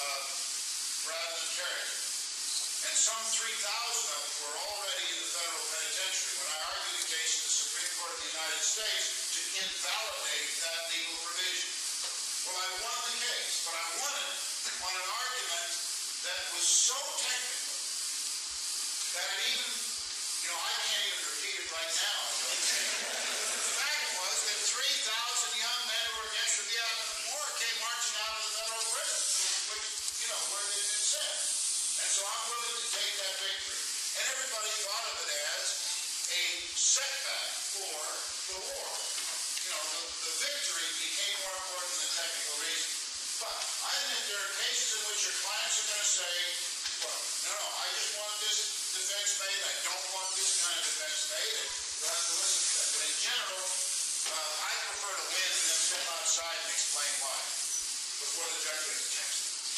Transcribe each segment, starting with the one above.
rather than Carrington. And some 3,000 of them were already in the federal penitentiary when I argued the case in the Supreme Court of the United States to invalidate that legal provision. Well, I won the case, but I won it on an argument that was so technical that it even, I can't even repeat it right now. The fact was that 3,000 young men who were against the Vietnam War came marching out of the federal prison, which, where they'd been sent. And so I'm willing to take that victory. And everybody thought of it as a setback for the war. The victory became more important than technical reason. But I admit there are cases in which your clients are going to say, well, no, I just want this defense made. I don't want this kind of defense made. And you have to listen to that. But in general, I prefer to win and then step outside and explain why before the judge gets a chance.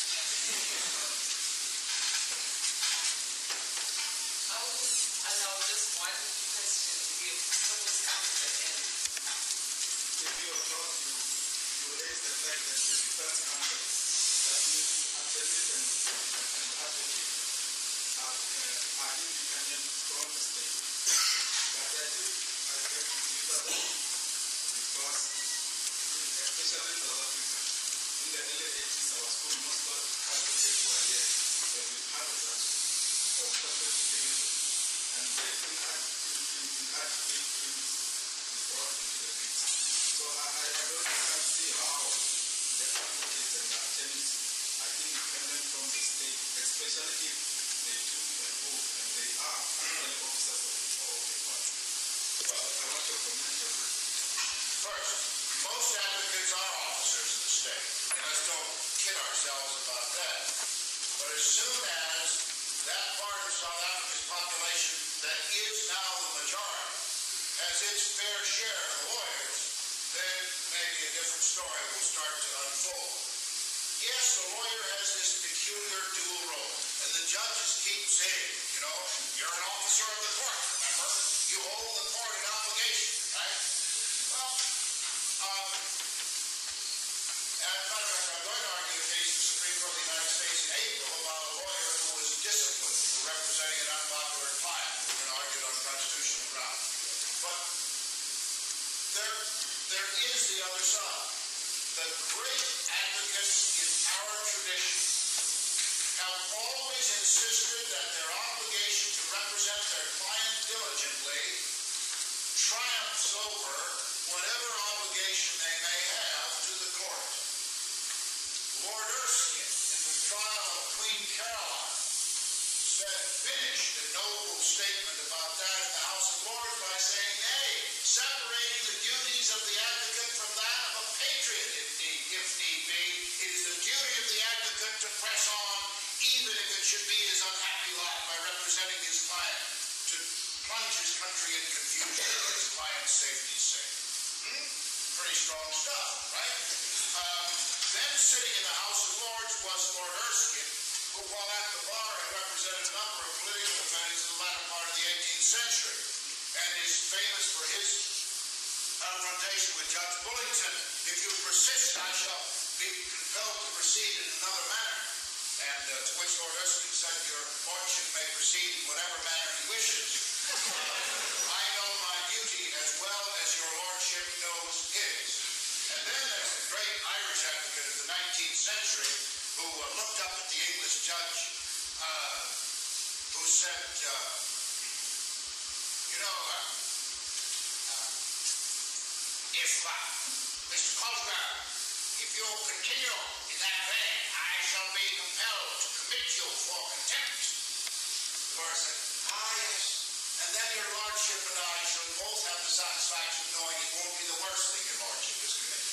I know just one question. When this comes to the end. If you are taught, you raise the fact that the defense counsel, that means attorneys and advocates, are independent from the state. But I think it's different because, especially in South Africa, in the early 80s, our school, most advocates were here, but we had a branch of public education, and they inadequate things brought into the picture. So I can't see how the advocates and the attorneys are independent from the state, especially if they took an oath and they are actually officers of the court. Well, I want to comment on that. First, most advocates are officers of the state. And let's don't kid ourselves about that. But as soon as that part of South Africa's population that is now the majority has its fair share of lawyers, then maybe a different story will start to unfold. Yes, the lawyer has this peculiar dual role, and the judges keep saying, you're an officer of the court, remember? You hold the court in obligation, right? Well, as a matter of fact, I'm going to argue a case in the Supreme Court of the United States in April about a lawyer who was disciplined for representing an unpopular client. We're going to argue it on constitutional grounds. But there is the other side. The great advocates in our tradition have always insisted that their obligation to represent their client diligently triumphs over whatever obligation they may have to the court. Lord Erskine, in the trial of Queen Caroline, finished a noble statement about that in the House of Lords by saying, nay, separating the duties of the advocate from that of a patriot, if need be, it is the duty of the advocate to press on, even if it should be his unhappy lot by representing his client, to plunge his country in confusion for his client's safety's sake. Pretty strong stuff, right? Then sitting in the House of Lords was Lord Erskine, who, while at the bar, had represented a number of political defendants in the latter part of the 18th century, and is famous for his confrontation with Judge Bullington. If you persist, I shall be compelled to proceed in another manner. And to which Lord Erskine said, your lordship may proceed in whatever manner he wishes. I know my duty as well as your lordship knows his. And then there's the great Irish advocate of the 19th century who looked up at the English judge who said, if Mr. Cosgrave, if you continue in that vein, I shall be compelled to commit you for contempt. The lawyer said, yes. And then your lordship and I shall both have the satisfaction knowing it won't be the worst thing your lordship has committed.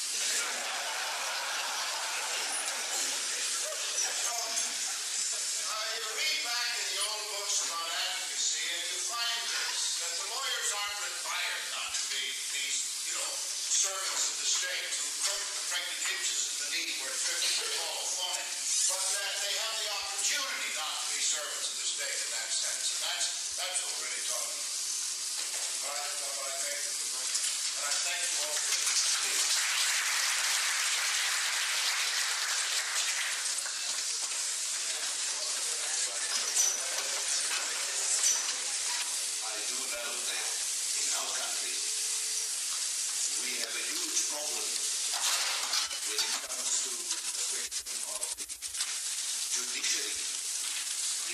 You read back in the old books about advocacy and you find this, that the lawyers aren't required not to be these, servants of the state who cook the pregnant hitches in the knee where drifts are all fine, but that they have the opportunity not to be servants of the state in that sense. And that's what we're really talking about. All right, that's what I think. And I thank you all for this.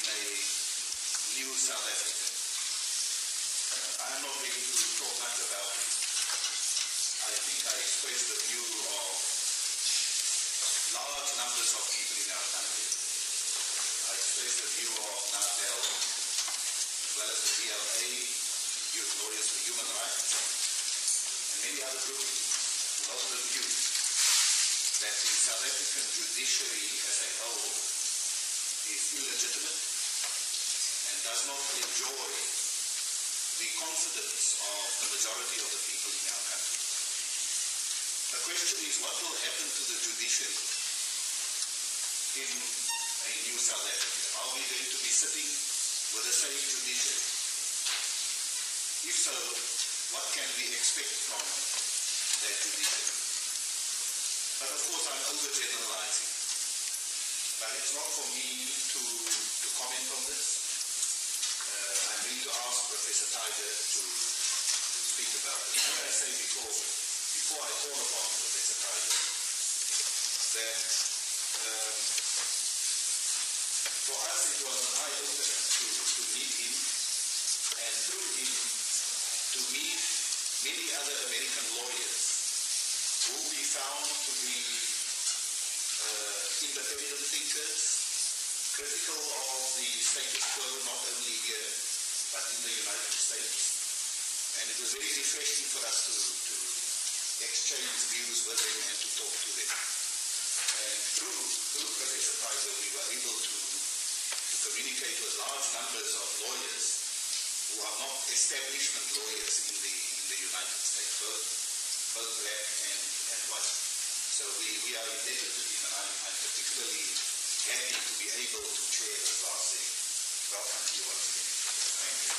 a new South Africa. I'm not going to talk much about it. I think I expressed the view of large numbers of people in our country. I expressed the view of NADEL, as well as the DLA, Youth Lawyers for Human Rights, and many other groups who hold the view that the South African judiciary as a whole is illegitimate and does not enjoy the confidence of the majority of the people in our country. The question is, what will happen to the judiciary in a new South Africa? Are we going to be sitting with the same judiciary? If so, what can we expect from that judiciary? But of course, I'm overgeneralizing. But it's not for me to comment on this. I'm going to ask Professor Tiger to speak about it. As I say before I call upon Professor Tiger, that for us it was an eye-opener to meet him, and through him to meet many other American lawyers who we found to be independent thinkers, critical of the status quo not only here but in the United States. And it was very refreshing for us to exchange views with them and to talk to them. And through Professor Tiger, we were able to communicate with large numbers of lawyers who are not establishment lawyers in the United States, both black and white. So we are indebted to him, and I'm particularly happy to be able to chair this last thing. Welcome to you once again. Thank you.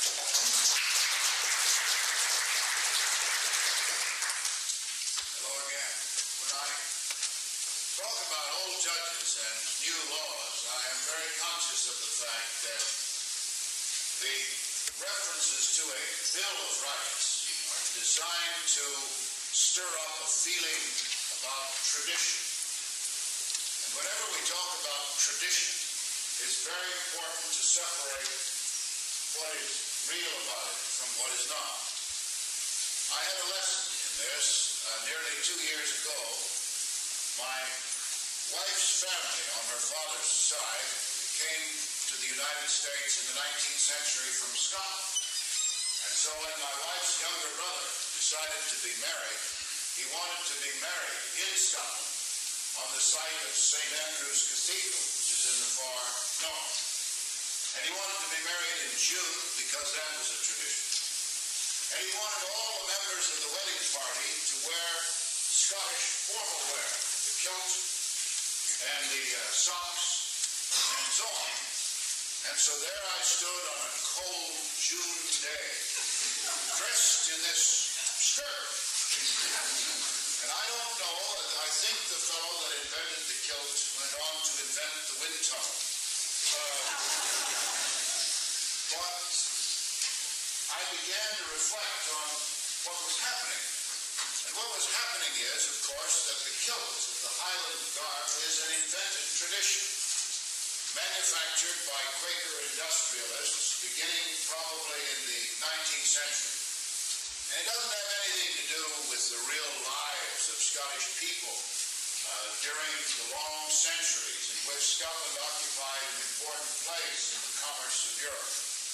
Hello again. When I talk about old judges and new laws, I am very conscious of the fact that the references to a Bill of Rights are designed to stir up a feeling about tradition. And whenever we talk about tradition, it's very important to separate what is real about it from what is not. I had a lesson in this nearly 2 years ago. My wife's family on her father's side came to the United States in the 19th century from Scotland. And so when my wife's younger brother decided to be married, he wanted to be married in Scotland on the site of St. Andrew's Cathedral, which is in the far north. And he wanted to be married in June because that was a tradition. And he wanted all the members of the wedding party to wear Scottish formal wear, the kilt and the socks and so on. And so there I stood on a cold June day, dressed in this skirt. And I don't know, I think the fellow that invented the kilt went on to invent the wind tunnel. But I began to reflect on what was happening. And what was happening is, of course, that the kilt of the Highland garb is an invented tradition, manufactured by Quaker industrialists beginning probably in the 19th century. And it doesn't have anything to do with the real lives of Scottish people during the long centuries in which Scotland occupied an important place in the commerce of Europe.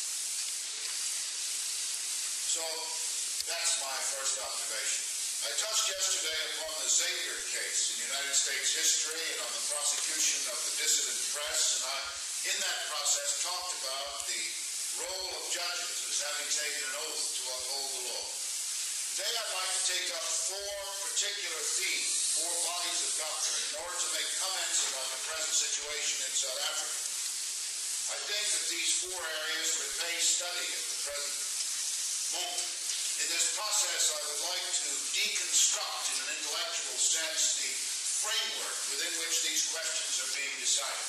So that's my first observation. I touched yesterday upon the Xavier case in United States history and on the prosecution of the dissident press, and I, in that process, talked about the role of judges as having taken an oath to uphold the law. Today I'd like to take up 4 particular themes, 4 bodies of doctrine, in order to make comments about the present situation in South Africa. I think that these 4 areas repay study at the present moment. In this process, I would like to deconstruct, in an intellectual sense, the framework within which these questions are being decided.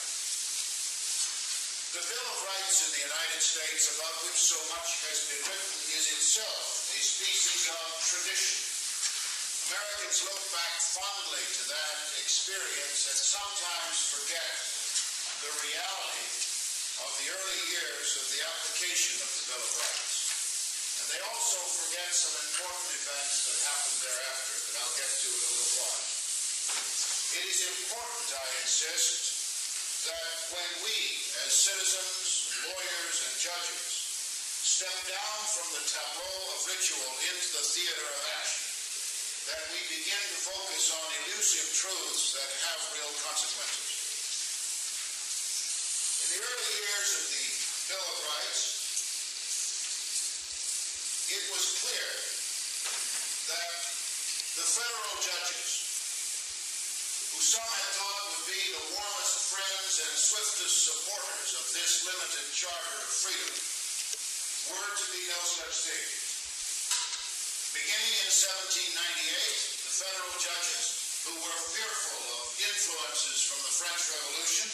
The Bill of Rights in the United States, about which so much has been written, is itself a species of tradition. Americans look back fondly to that experience and sometimes forget the reality of the early years of the application of the Bill of Rights. And they also forget some important events that happened thereafter that I'll get to in a little while. It is important, I insist, that when we, as citizens, lawyers, and judges, step down from the tableau of ritual into the theater of action, that we begin to focus on elusive truths that have real consequences. In the early years of the Bill of Rights, it was clear that the federal judges, who some had thought would be the warmest friends and swiftest supporters of this limited charter of freedom, were to be no such thing. Beginning in 1798, the federal judges, who were fearful of influences from the French Revolution,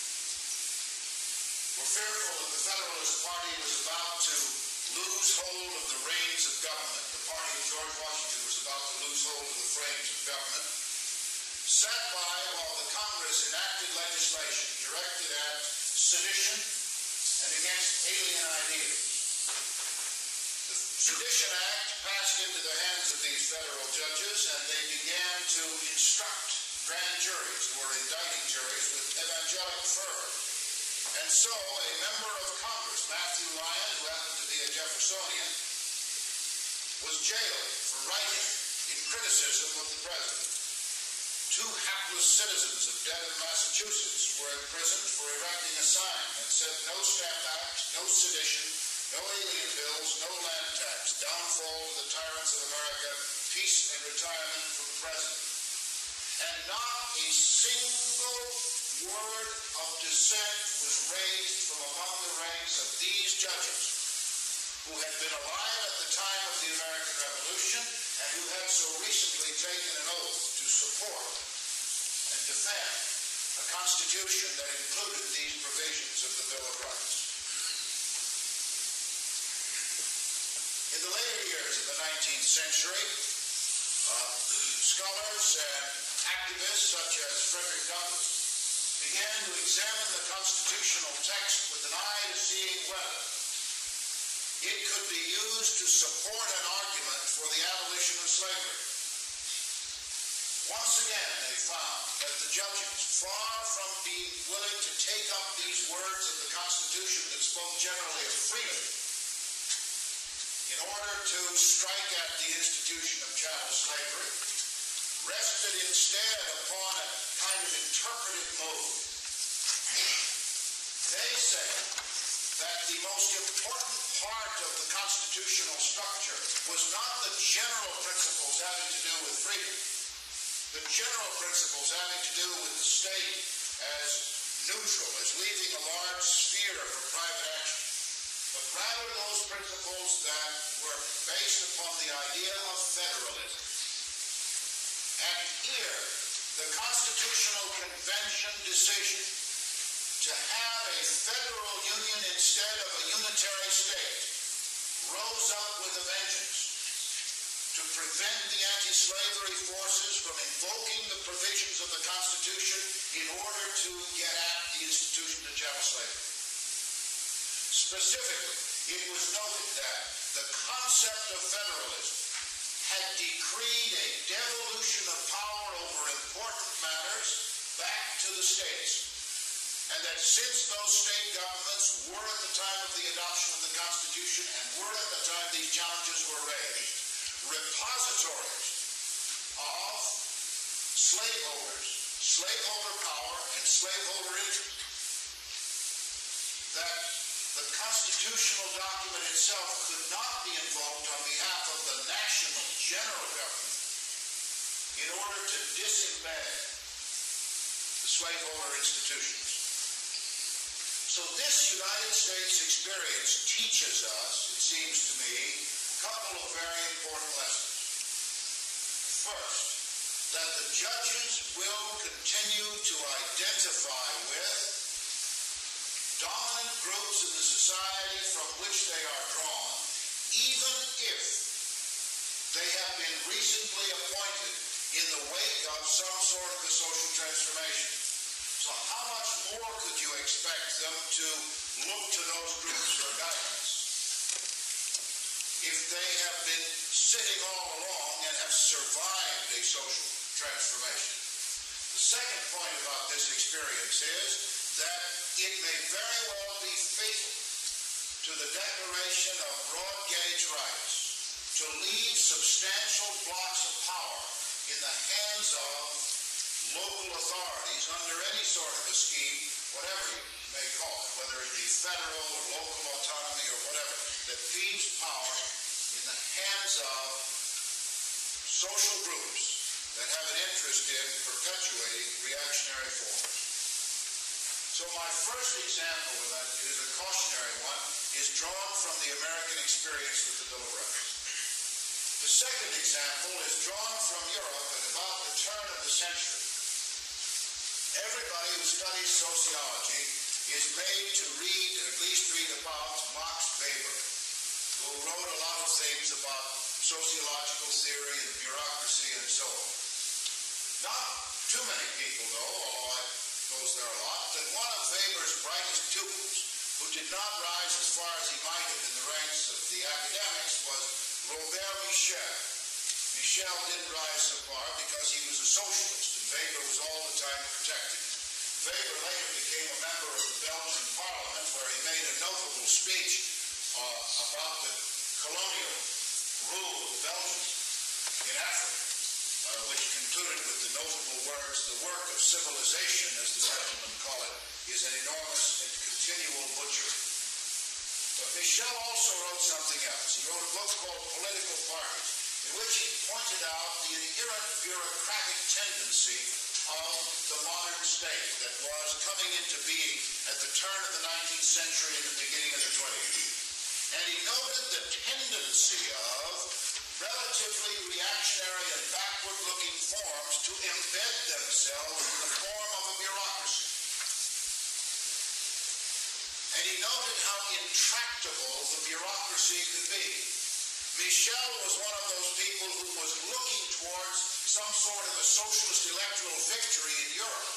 were fearful that the Federalist Party was about to lose hold of the reins of government, the party of George Washington was about to lose hold of the reins of government, sat by while the Congress enacted legislation directed at sedition and against alien ideas. The Sedition Act passed into the hands of these federal judges, and they began to instruct grand juries, who were indicting juries, with evangelic fervor. And so a member of Congress, Matthew Lyon, who happened to be a Jeffersonian, was jailed for writing in criticism of the president. Two hapless citizens of Dedham, Massachusetts, were imprisoned for erecting a sign that said, "No Stamp Act, no sedition, no alien bills, no land tax, downfall to the tyrants of America, peace and retirement from the president." And not a single word of dissent was raised from among the ranks of these judges, who had been alive at the time of the American Revolution and who had so recently taken an oath to support and defend a constitution that included these provisions of the Bill of Rights. In the later years of the 19th century, scholars and activists such as Frederick Douglass began to examine the constitutional text with an eye to seeing whether it could be used to support an argument for the abolition of slavery. Once again, they found that the judges, far from being willing to take up these words of the Constitution that spoke generally of freedom, in order to strike at the institution of chattel slavery, rested instead upon a kind of interpretive mode. They say that the most important part of the constitutional structure was not the general principles having to do with freedom, the general principles having to do with the state as neutral, as leaving a large sphere for private action, but rather those principles that were based upon the idea of federalism. And here, the Constitutional Convention decision to have a federal union instead of a unitary state rose up with a vengeance to prevent the anti-slavery forces from invoking the provisions of the Constitution in order to get at the institution of chattel slavery. Specifically, it was noted that the concept of federalism had decreed a devolution of power over important matters back to the states, and that since those state governments were at the time of the adoption of the Constitution and were at the time these challenges were raised, repositories of slaveholder power, and slaveholder interest, that the constitutional document itself could not be invoked on behalf of the national general government in order to disembed the slaveholder institutions. So this United States experience teaches us, it seems to me, a couple of very important lessons. First, that the judges will continue to identify with dominant groups in the society from which they are drawn, even if they have been recently appointed in the wake of some sort of a social transformation. So how much more could you expect them to look to those groups for guidance if they have been sitting all along and have survived a social transformation. The second point about this experience is that it may very well be fatal to the declaration of broad gauge rights to leave substantial blocks of power in the hands of local authorities under any sort of a scheme, whatever you may call it, whether it be federal or local autonomy or whatever, that leaves power in the hands of social groups that have an interest in perpetuating reactionary forms. So my first example of that is a cautionary one, is drawn from the American experience with the Bill of Rights. The second example is drawn from Europe at about the turn of the century. Everybody who studies sociology is made to read, or at least read about Max Weber, who wrote a lot of things about sociological theory and bureaucracy and so on. Not too many people, though, although I suppose there are a lot, that one of Weber's brightest pupils, who did not rise as far as he might have in the ranks of the academics, was Robert Michel. Michel didn't rise so far because he was a socialist, and Weber was all the time protecting him. Weber later became a member of the Belgian Parliament, where he made a notable speech about the colonial rule of Belgium in Africa, which concluded with the notable words, "The work of civilization, as the gentlemen call it, is an enormous and continual butchery." But Michel also wrote something else. He wrote a book called Political Parties, in which he pointed out the inherent bureaucratic tendency of the modern state that was coming into being at the turn of the 19th century and the beginning of the 20th. And he noted the tendency of relatively reactionary and backward-looking forms to embed themselves in the form of a bureaucracy. And he noted how intractable the bureaucracy could be. Michel was one of those people who was looking towards some sort of a socialist electoral victory in Europe.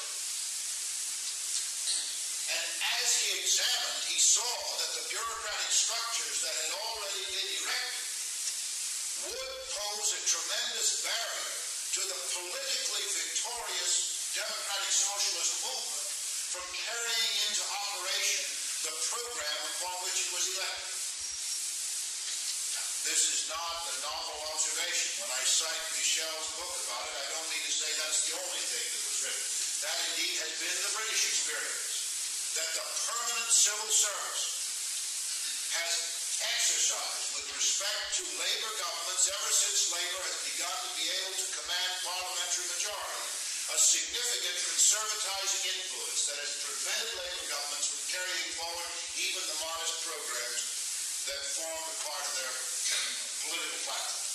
And as he examined, he saw that the bureaucratic structures that had already been erected would pose a tremendous barrier to the politically victorious democratic socialist movement from carrying into operation the program upon which it was elected. Now, this is not a novel observation. When I cite Michel's book about it, I don't mean to say that's the only thing that was written. That indeed has been the British experience, that the permanent civil service has exercised with respect to labor governments ever since labor has begun to be able to command parliamentary majority, a significant conservatizing influence that has prevented labor governments from carrying forward even the modest programs that formed a part of their political platform.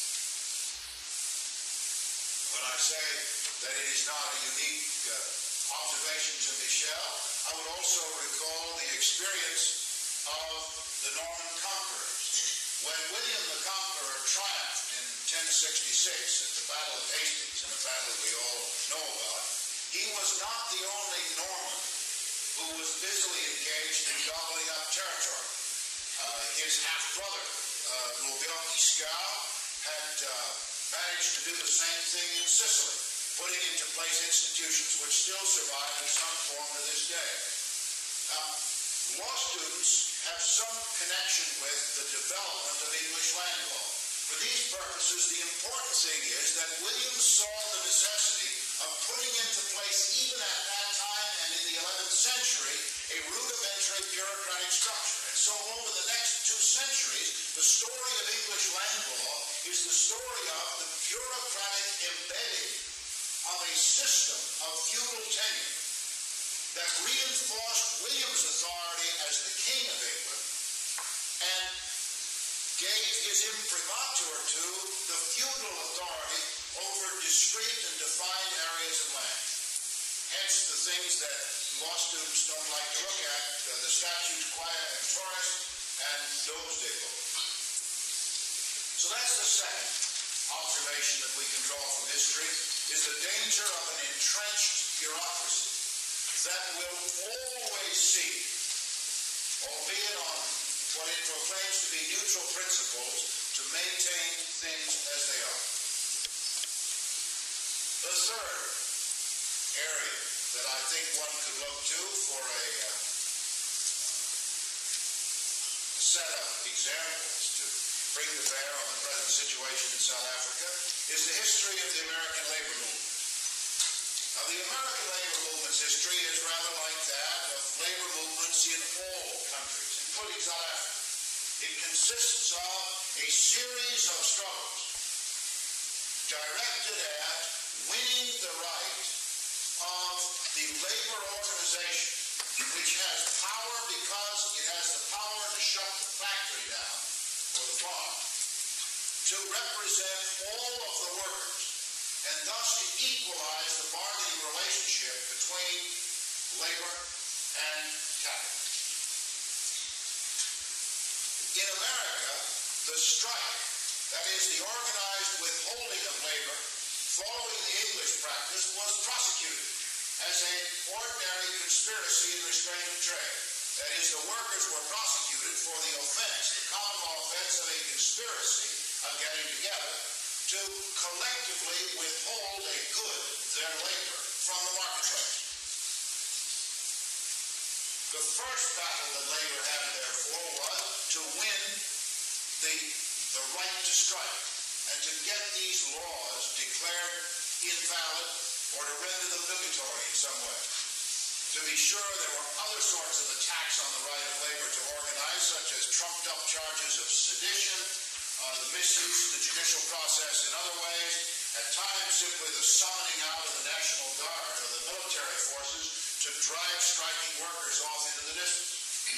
When I say that it is not a unique observation to Michel, I would also recall the experience of the Norman conquerors. When William the Conqueror triumphed in 1066 at the Battle of Hastings, and a battle we all know about, he was not the only Norman who was busily engaged in gobbling up territory. His half-brother, Robert Guiscard, had managed to do the same thing in Sicily, putting into place institutions which still survive in some form to this day. Now, law students have some connection with the development of English land law. For these purposes, the important thing is that William saw the necessity of putting into place, even at that time and in the 11th century, a rudimentary bureaucratic structure. And so over the next 2 centuries, the story of English land law is the story of the bureaucratic embedding of a system of feudal tenure that reinforced William's authority as the King of England and gave his imprimatur to the feudal authority over discrete and defined areas of land. Hence the things that law students don't like to look at, the statutes quae and torres and domesday book. So that's the second observation that we can draw from history, is the danger of an entrenched bureaucracy that will always seek albeit on what it proclaims to be neutral principles, to maintain things as they are. The third area that I think one could look to for a set of examples to bring to bear on the present situation in South Africa is the history of the American labor movement. Now, the American labor movement's history is rather like that of labor movements in all countries, including South Africa. It consists of a series of struggles directed at winning the right of the labor organization, which has power because it has the power to shut the factory down or the farm, to represent all of the workers and thus to equalize the bargaining relationship between labor and capital. In America, the strike, that is the organized withholding of labor following the English practice, was prosecuted as an ordinary conspiracy in restraint of trade. That is, the workers were prosecuted for the offense, the common law offense of a conspiracy of getting together to collectively withhold a good, their labor, from the marketplace. The first battle that labor had, therefore, was to win the right to strike and to get these laws declared invalid or to render them nugatory in some way. To be sure, there were other sorts of attacks on the right of labor to organize, such as trumped-up charges of sedition, the misuse of the judicial process in other ways, at times simply the summoning out of the National Guard or the military forces to drive striking workers off into the distance.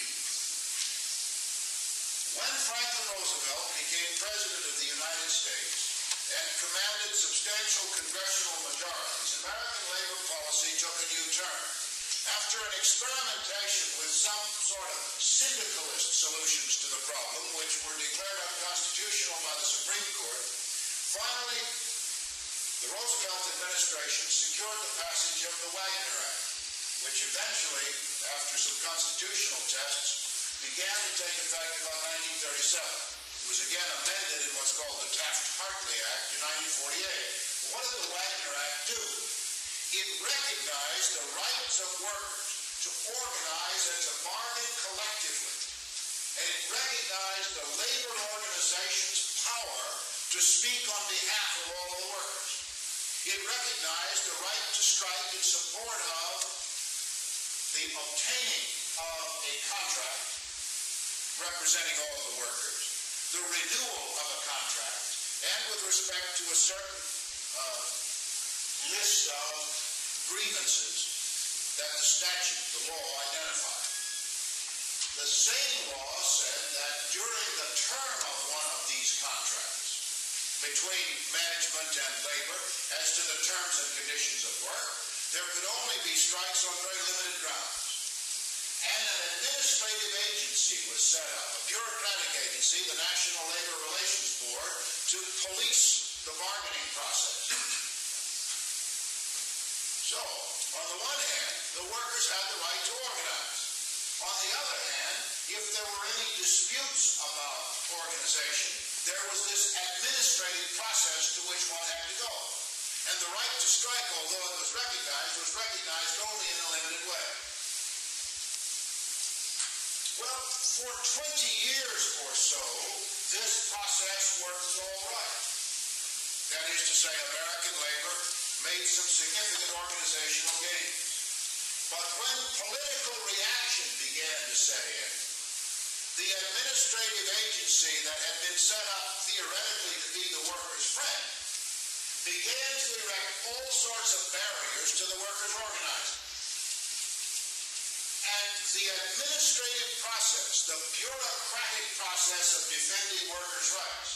When Franklin Roosevelt became President of the United States and commanded substantial congressional majorities, American labor policy took a new turn. After an experimentation with some sort of syndicalist solutions to the problem, which were declared unconstitutional by the Supreme Court, finally, the Roosevelt administration secured the passage of the Wagner Act, which eventually, after some constitutional tests, began to take effect about 1937. It was again amended in what's called the Taft-Hartley Act in 1948. What did the Wagner Act do? It recognized the rights of workers to organize and to bargain collectively. And it recognized the labor organization's power to speak on behalf of all of the workers. It recognized the right to strike in support of the obtaining of a contract representing all of the workers, the renewal of a contract, and with respect to a certain list of grievances that the statute, the law, identified. The same law said that during the term of one of these contracts between management and labor, as to the terms and conditions of work, there could only be strikes on very limited grounds. And an administrative agency was set up, a bureaucratic agency, the National Labor Relations Board, to police the bargaining process. So, on the one hand, the workers had the right to organize. On the other hand, if there were any disputes about organization, there was this administrative process to which one had to go. And the right to strike, although it was recognized only in a limited way. Well, for 20 years or so, this process worked all right. That is to say, American labor made some significant organizational gains. But when political reaction began to set in, the administrative agency that had been set up theoretically to be the workers' friend began to erect all sorts of barriers to the workers' organizing. And the administrative process, the bureaucratic process of defending workers' rights,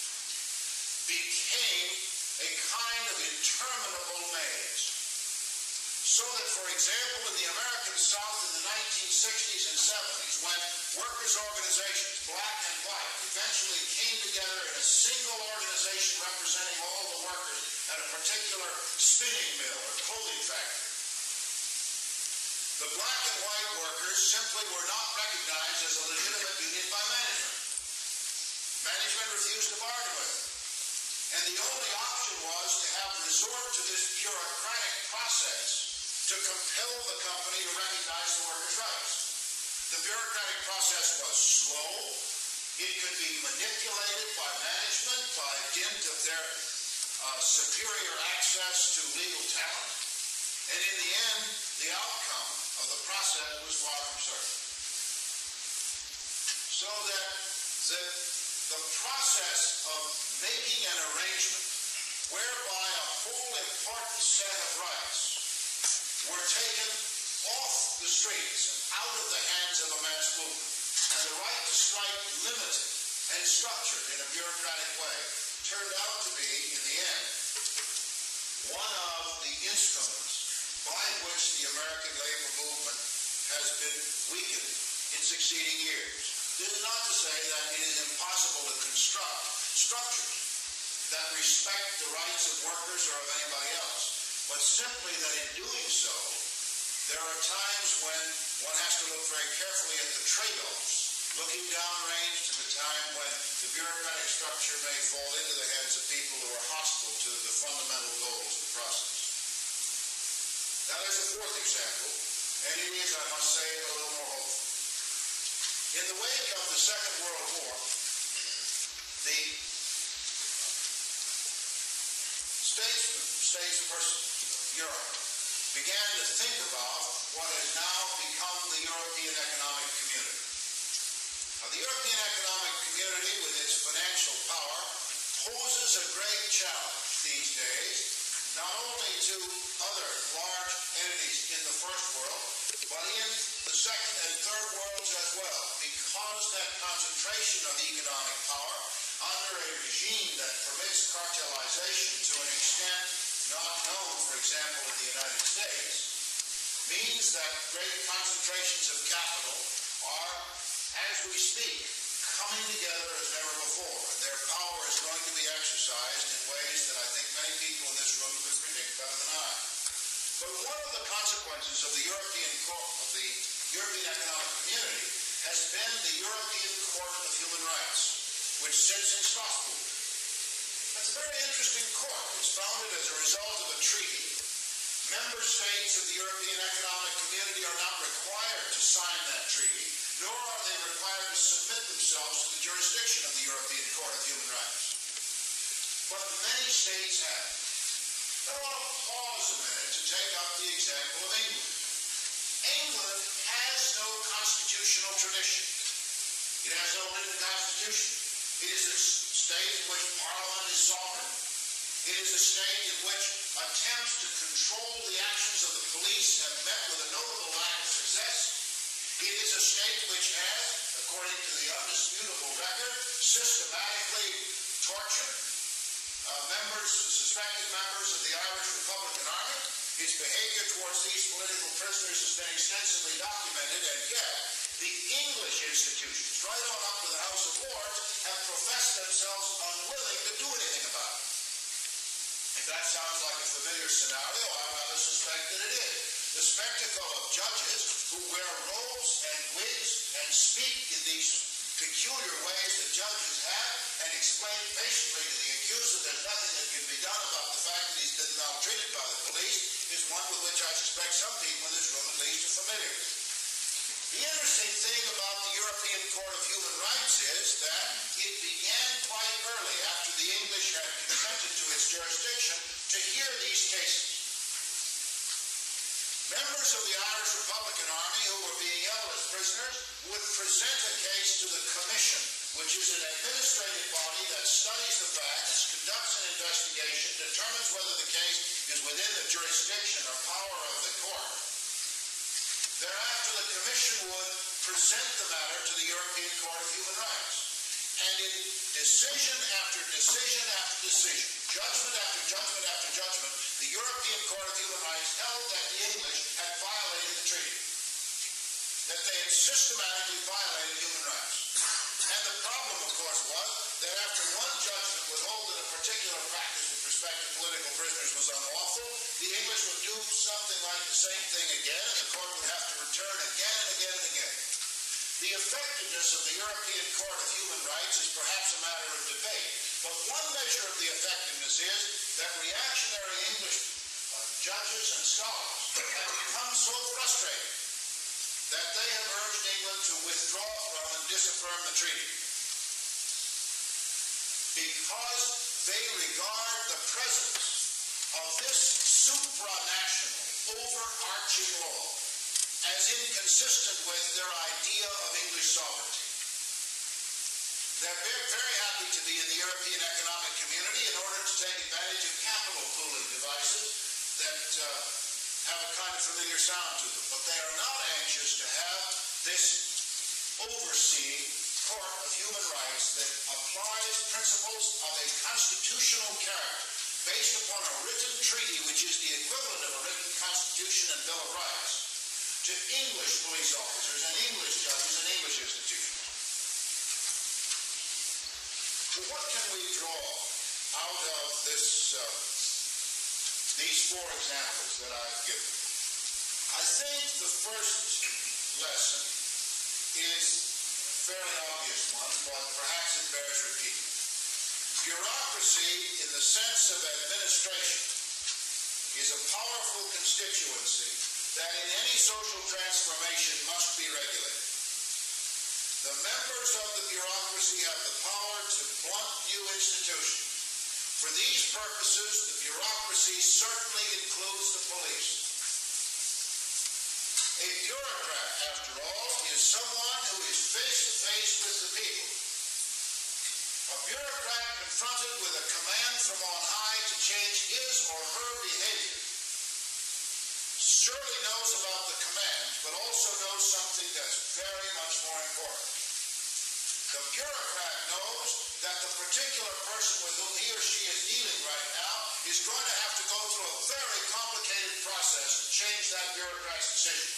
became a kind of interminable maze. So that, for example, in the American South in the 1960s and 70s, when workers' organizations, black and white, eventually came together in a single organization representing all the workers at a particular spinning mill or clothing factory, The black and white workers simply were not recognized as a legitimate union by management. Management refused to bargain with it. And the only option was to have resort to this bureaucratic process to compel the company to recognize the workers' rights. The bureaucratic process was slow. It could be manipulated by management by dint of their superior access to legal talent. And in the end, the outcome of the process was far from certain. So that the process of making an arrangement whereby a whole important set of rights were taken off the streets and out of the hands of a mass movement, and the right to strike limited and structured in a bureaucratic way, turned out to be, in the end, one of the instruments by which the American labor movement has been weakened in succeeding years. This is not to say that it is impossible to construct structures that respect the rights of workers or of anybody else, but simply that in doing so, there are times when one has to look very carefully at the trade-offs, looking downrange to the time when the bureaucratic structure may fall into the hands of people who are hostile to the fundamental goals of the process. Now there's a fourth example, and it is, I must say, a little more hopeful. In the wake of the Second World War, the statespersons of Europe began to think about what has now become the European Economic Community. Now, the European Economic Community, with its financial power, poses a great challenge these days, not only to other large entities in the First World, but in the Second and Third Worlds as well, because that concentration of economic power under a regime that permits cartelization to an extent not known, for example, in the United States, means that great concentrations of capital are, as we speak, coming together as never before. Their power is going to be exercised in ways that I think many people in this room could predict better than I. But one of the consequences of the European Economic Community has been the European Court of Human Rights, which sits in Strasbourg. That's a very interesting court. It's founded as a result of a treaty. Member states of the European Economic Community are not required to sign that treaty, nor are they required to submit themselves to the jurisdiction of the European Court of Human Rights. But many states have. I want to pause a minute to take up the example of England. England has no constitutional tradition. It has no written constitution. It is a state in which Parliament is sovereign. It is a state in which attempts to control the actions of the police have met with a notable lack of success. It is a state which has, according to the undisputable record, systematically tortured suspected members of the Irish Republican Army. Its behavior towards these political prisoners has been extensively documented, and yet the English institutions, right on up to the House of Lords, have professed themselves unwilling to do anything about it. If that sounds like a familiar scenario, I rather suspect that it is. The spectacle of judges who wear robes and wigs and speak in these peculiar ways that judges have and explain patiently to the accuser there's nothing that can be done about the fact that he's been maltreated by the police is one with which I suspect some people in this room at least are familiar with. The interesting thing about the European Court of Human Rights is that it began quite early after the English had consented to its jurisdiction to hear these cases. Members of the Irish Republican Army who were being held as prisoners would present a case to the Commission, which is an administrative body that studies the facts, conducts an investigation, determines whether the case is within the jurisdiction or power of the court. Thereafter, the Commission would present the matter to the European Court of Human Rights. And in decision after decision after decision, judgment after judgment after judgment, the European Court of Human Rights held that the English had violated the treaty, that they had systematically violated human rights. And the problem, of course, was that after one judgment would hold that a particular practice with respect to political prisoners was unlawful, the English would do something like the same thing again, and the court would have to The effectiveness of the European Court of Human Rights is perhaps a matter of debate, but one measure of the effectiveness is that reactionary English judges and scholars have become so frustrated that they have urged England to withdraw from and disaffirm the treaty because they regard the presence of this supranational, overarching law as inconsistent with their idea of English sovereignty. They're very happy to be in the European Economic Community in order to take advantage of capital pooling devices that have a kind of familiar sound to them. But they are not anxious to have this overseeing Court of Human Rights that applies principles of a constitutional character based upon a written treaty, which is the equivalent of a written constitution and Bill of Rights, to English police officers and English judges and English institutions. Well, what can we draw out of these four examples that I've given? I think the first lesson is a fairly obvious one, but perhaps it bears repeating. Bureaucracy, in the sense of administration, is a powerful constituency that in any social transformation must be regulated. The members of the bureaucracy have the power to blunt new institutions. For these purposes, the bureaucracy certainly includes the police. A bureaucrat, after all, is someone who is face-to-face with the people. A bureaucrat confronted with a command from on high to change his or her behavior surely knows about the command, but also knows something that's very much more important. The bureaucrat knows that the particular person with whom he or she is dealing right now is going to have to go through a very complicated process to change that bureaucrat's decision.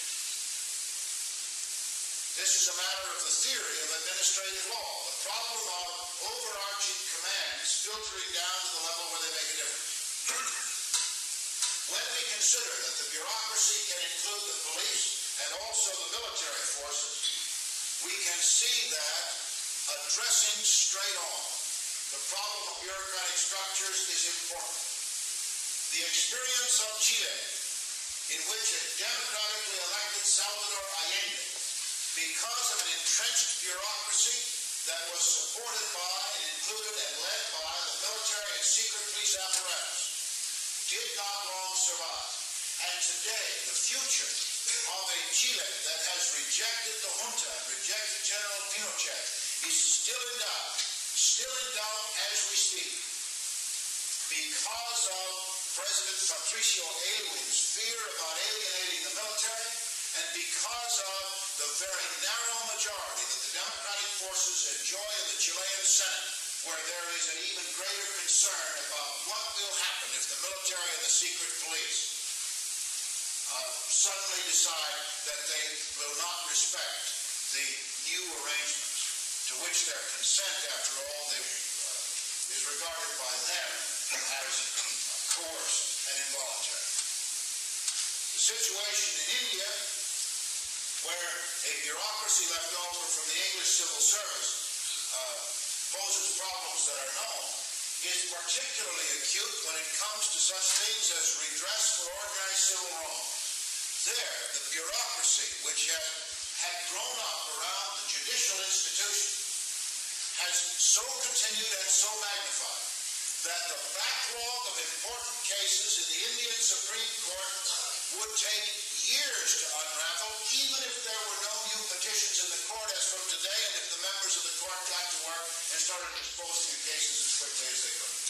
This is a matter of the theory of administrative law, the problem of overarching commands filtering down to the level where they make a difference. When we consider that the bureaucracy can include the police and also the military forces, we can see that addressing straight on the problem of bureaucratic structures is important. The experience of Chile, in which a democratically elected Salvador Allende, because of an entrenched bureaucracy that was supported by and included and led by the military and secret police apparatus, did not long survive. And today, the future of a Chile that has rejected the junta, rejected General Pinochet, is still in doubt as we speak, because of President Patricio Aylwin's fear about alienating the military, and because of the very narrow majority that the democratic forces enjoy in the Chilean Senate, where there is an even greater concern about what will happen if the military and the secret police suddenly decide that they will not respect the new arrangements to which their consent, after all, is regarded by them as coerced and involuntary. The situation in India, where a bureaucracy left over from the English civil service poses problems that are known, is particularly acute when it comes to such things as redress for organized civil wrong. There, the bureaucracy, which had grown up around the judicial institution, has so continued and so magnified that the backlog of important cases in the Indian Supreme Court would take years to unravel, even if there were no new petitions in the court as from today, and if the members of the court got to work and started disposing of cases as quickly as they could.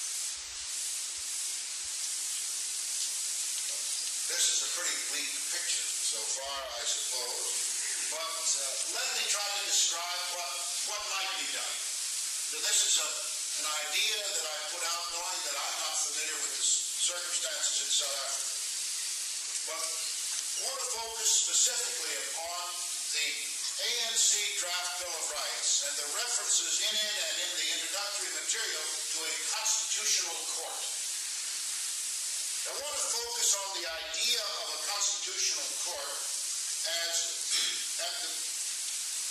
This is a pretty bleak picture so far, I suppose, but let me try to describe what might be done. So this is an idea that I put out knowing that I'm not familiar with the circumstances in South Africa. But I want to focus specifically upon the ANC Draft Bill of Rights and the references in it and in the introductory material to a constitutional court. I want to focus on the idea of a constitutional court as at the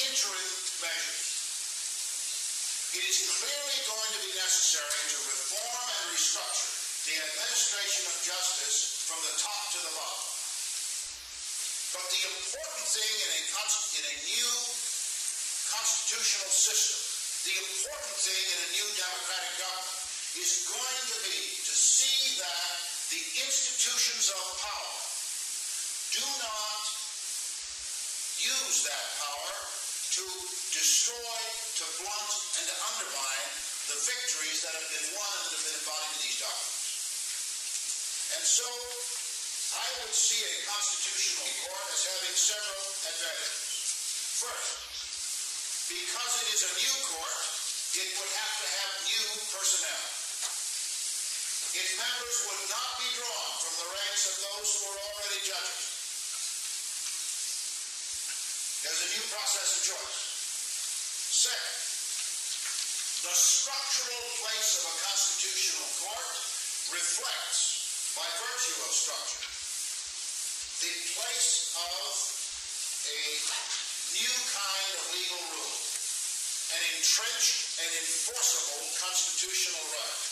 interim measures. It is clearly going to be necessary to reform and restructure the administration of justice from the top to the bottom. But the important thing in a new constitutional system, the important thing in a new democratic government, is going to be to see that the institutions of power do not use that power to destroy, to blunt, and to undermine the victories that have been won and that have been embodied in these documents. And so, I would see a constitutional court as having several advantages. First, because it is a new court, it would have to have new personnel. Its members would not be drawn from the ranks of those who are already judges. There's a new process of choice. Second, the structural place of a constitutional court reflects, by virtue of structure, the place of a new kind of legal rule, an entrenched and enforceable constitutional right.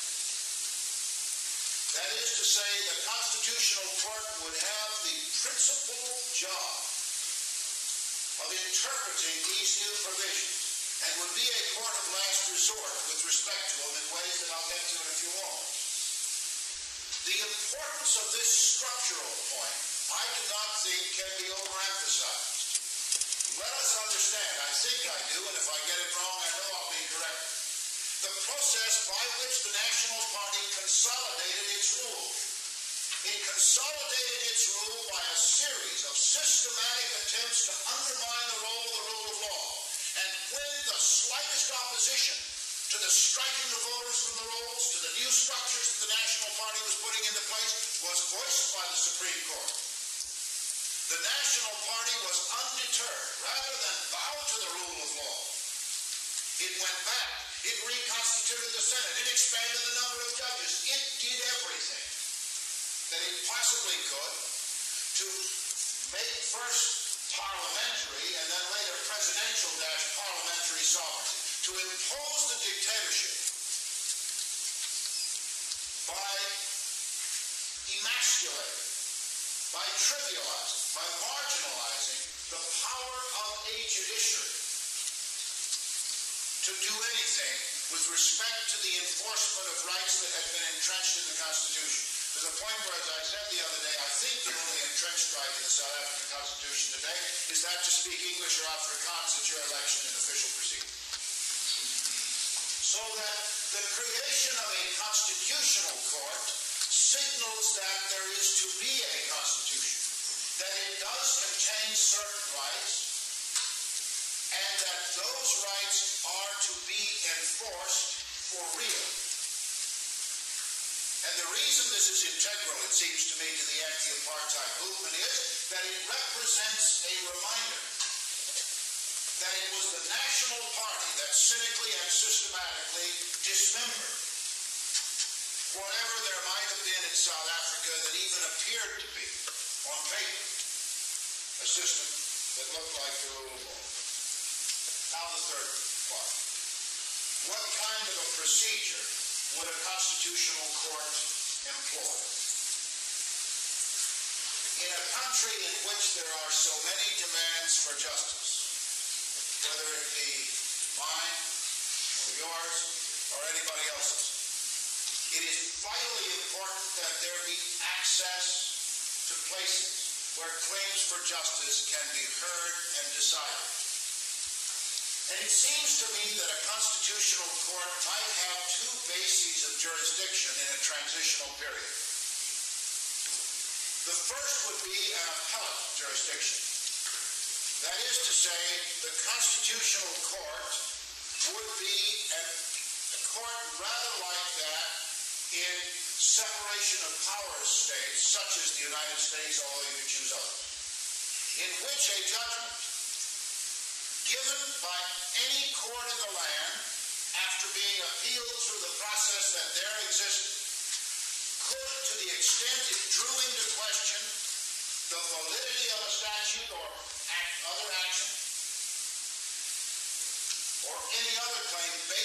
That is to say, the constitutional court would have the principal job of interpreting these new provisions and would be a court of last resort with respect to them in ways that I'll get to in a few moments. The importance of this structural point, I do not think can be overemphasized. Let us understand, I think I do, and if I get it wrong, I know I'll be corrected. The process by which the National Party consolidated its rule. It consolidated its rule by a series of systematic attempts to undermine the rule of law. And when the slightest opposition to the striking of voters from the rolls, to the new structures that the National Party was putting into place, was voiced by the Supreme Court, the National Party was undeterred. Rather than bow to the rule of law, it went back. It reconstituted the Senate. It expanded the number of judges. It did everything that it possibly could to make first parliamentary and then later presidential-parliamentary sovereignty, to impose the dictatorship by emasculating, by trivializing, by marginalizing the power of a judiciary to do anything with respect to the enforcement of rights that had been entrenched in the Constitution. To the point where, as I said the other day, I think the only entrenched right in the South African Constitution today is that to speak English or Afrikaans at your election in official proceedings. So that the creation of a constitutional court signals that there is to be a constitution, that it does contain certain rights, and that those rights are to be enforced for real. And the reason this is integral, it seems to me, to the anti-apartheid movement is that it represents a reminder that it was the National Party that cynically and systematically dismembered whatever there might have been in South Africa that even appeared to be, on paper, a system that looked like the rule of law. Now the third part. What kind of a procedure would a constitutional court employ? In a country in which there are so many demands for justice, whether it be mine or yours or anybody else's, it is vitally important that there be access to places where claims for justice can be heard and decided. And it seems to me that a constitutional court might have two bases of jurisdiction in a transitional period. The first would be an appellate jurisdiction. That is to say, the constitutional court would be a court rather like that in separation of powers states, such as the United States, although you could choose others, in which a judgment given by any court in the land after being appealed through the process that there existed could, to the extent it drew into question the validity of a statute or other action,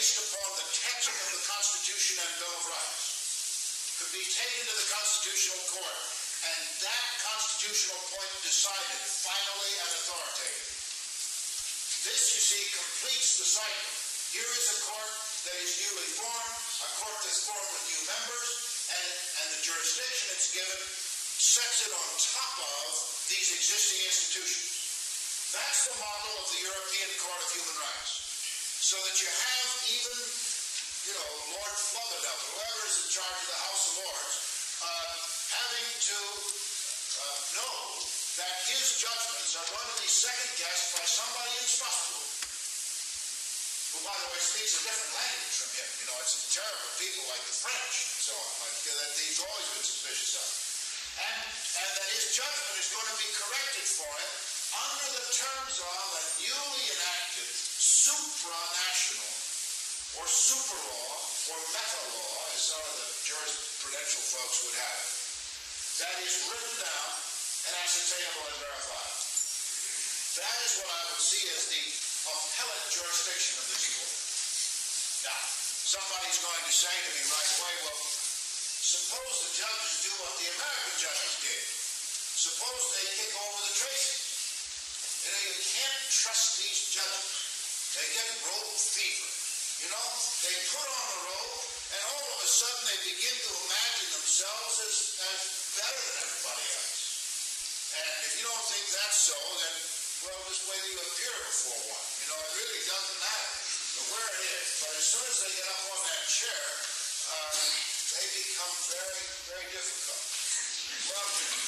based upon the text of the Constitution and Bill of Rights could be taken to the Constitutional Court, and that constitutional point decided finally and authoritatively. This, you see, completes the cycle. Here is a court that is newly formed, a court that's formed with new members, and the jurisdiction it's given sets it on top of these existing institutions. That's the model of the European Court of Human Rights. So that you have even, Lord Flubadub, whoever is in charge of the House of Lords, having to know that his judgments are going to be second-guessed by somebody in Strasbourg, who, by the way, speaks a different language from him. It's terrible people like the French and so on, that he's always been suspicious of. And that his judgment is going to be corrected for him under the terms of a newly enacted supranational or super law or meta law, as some of the jurisprudential folks would have it, that is written down and ascertainable and verifiable. That is what I would see as the appellate jurisdiction of this court. Now, somebody's going to say to me right away, well, suppose the judges do what the American judges did. Suppose they kick over the traces. You can't trust these judges. They get robe fever. They put on a robe, and all of a sudden they begin to imagine themselves as better than everybody else. And if you don't think that's so, then, well, just wait till you appear before one. It really doesn't matter where it is. But as soon as they get up on that chair, they become very, very difficult. Well,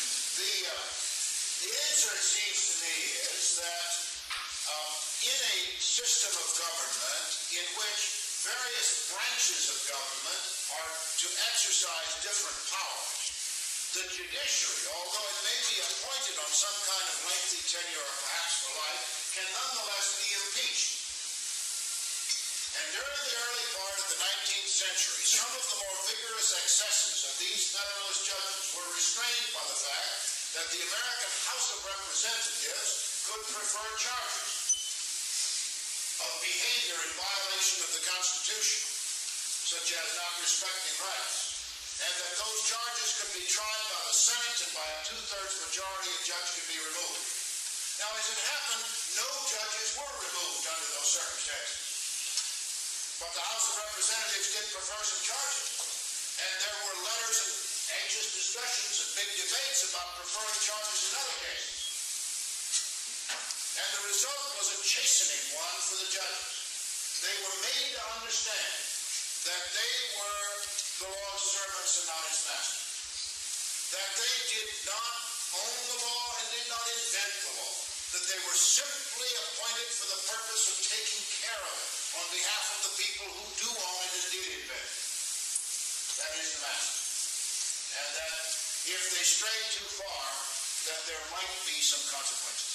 the answer, it seems to me, is that in a system of government in which various branches of government are to exercise different powers, the judiciary, although it may be appointed on some kind of lengthy tenure or perhaps for life, can nonetheless be impeached. And during the early part of the 19th century, some of the more vigorous excesses of these Federalist judges were restrained by the fact that the American House of Representatives could prefer charges of behavior in violation of the Constitution, such as not respecting rights, and that those charges could be tried by the Senate, and by a two-thirds majority a judge could be removed. Now, as it happened, no judges were removed under those circumstances. But the House of Representatives did prefer some charges, and there were letters and anxious discussions and big debates about preferring charges in other cases. And the result was a chastening one for the judges. They were made to understand that they were the law's servants and not its masters. That they did not own the law and did not invent the law. That they were simply appointed for the purpose of taking care of it on behalf of the people who do own it and did invent it. That is the master. And that if they strayed too far, that there might be some consequences.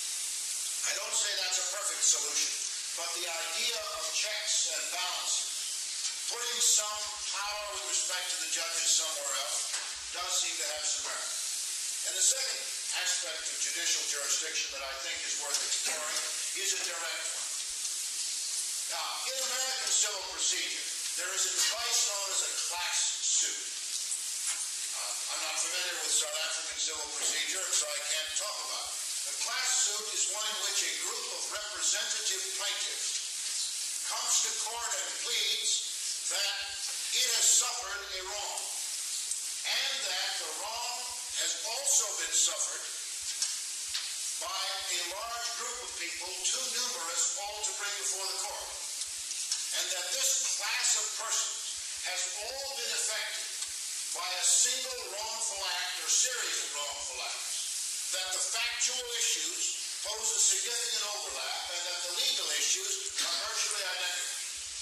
I don't say that's a perfect solution, but the idea of checks and balances, putting some power with respect to the judges somewhere else, does seem to have some merit. And the second aspect of judicial jurisdiction that I think is worth exploring is a direct one. Now, in American civil procedure, there is a device known as a class suit. I'm not familiar with South African civil procedure, so I can't talk about it. A class suit is one in which a group of representative plaintiffs comes to court and pleads that it has suffered a wrong, and that the wrong has also been suffered by a large group of people, too numerous all to bring before the court, and that this class of persons has all been affected by a single wrongful act or series of wrongful acts, that the factual issues pose a significant overlap, and that the legal issues are virtually identical.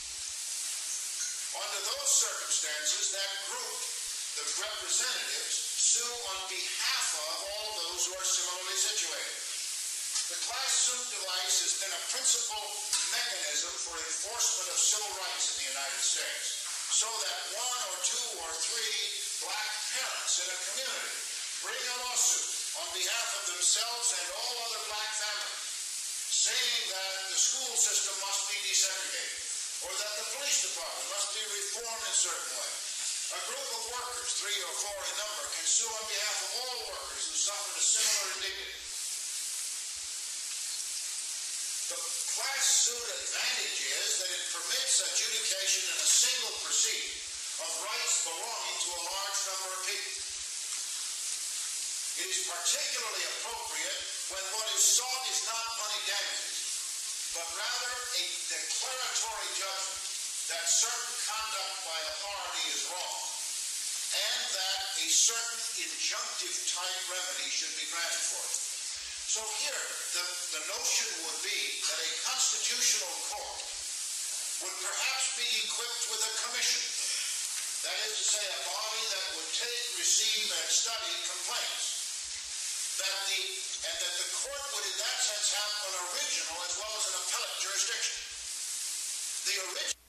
Under those circumstances, that group, the representatives, sue on behalf of all those who are similarly situated. The class suit device has been a principal mechanism for enforcement of civil rights in the United States, so that one or two or three black parents in a community bring a lawsuit on behalf of themselves and all other black families, saying that the school system must be desegregated, or that the police department must be reformed in a certain way. A group of workers, 3 or 4 in number, can sue on behalf of all workers who suffered a similar indignity. The class suit advantage is that it permits adjudication in a single proceeding of rights belonging to a large number of people. It is particularly appropriate when what is sought is not money damages, but rather a declaratory judgment that certain conduct by authority is wrong, and that a certain injunctive type remedy should be granted for it. So here, the notion would be that a constitutional court would perhaps be equipped with a commission, that is to say, a body that would take, receive, and study complaints, and that the court would in that sense have an original as well as an appellate jurisdiction. The original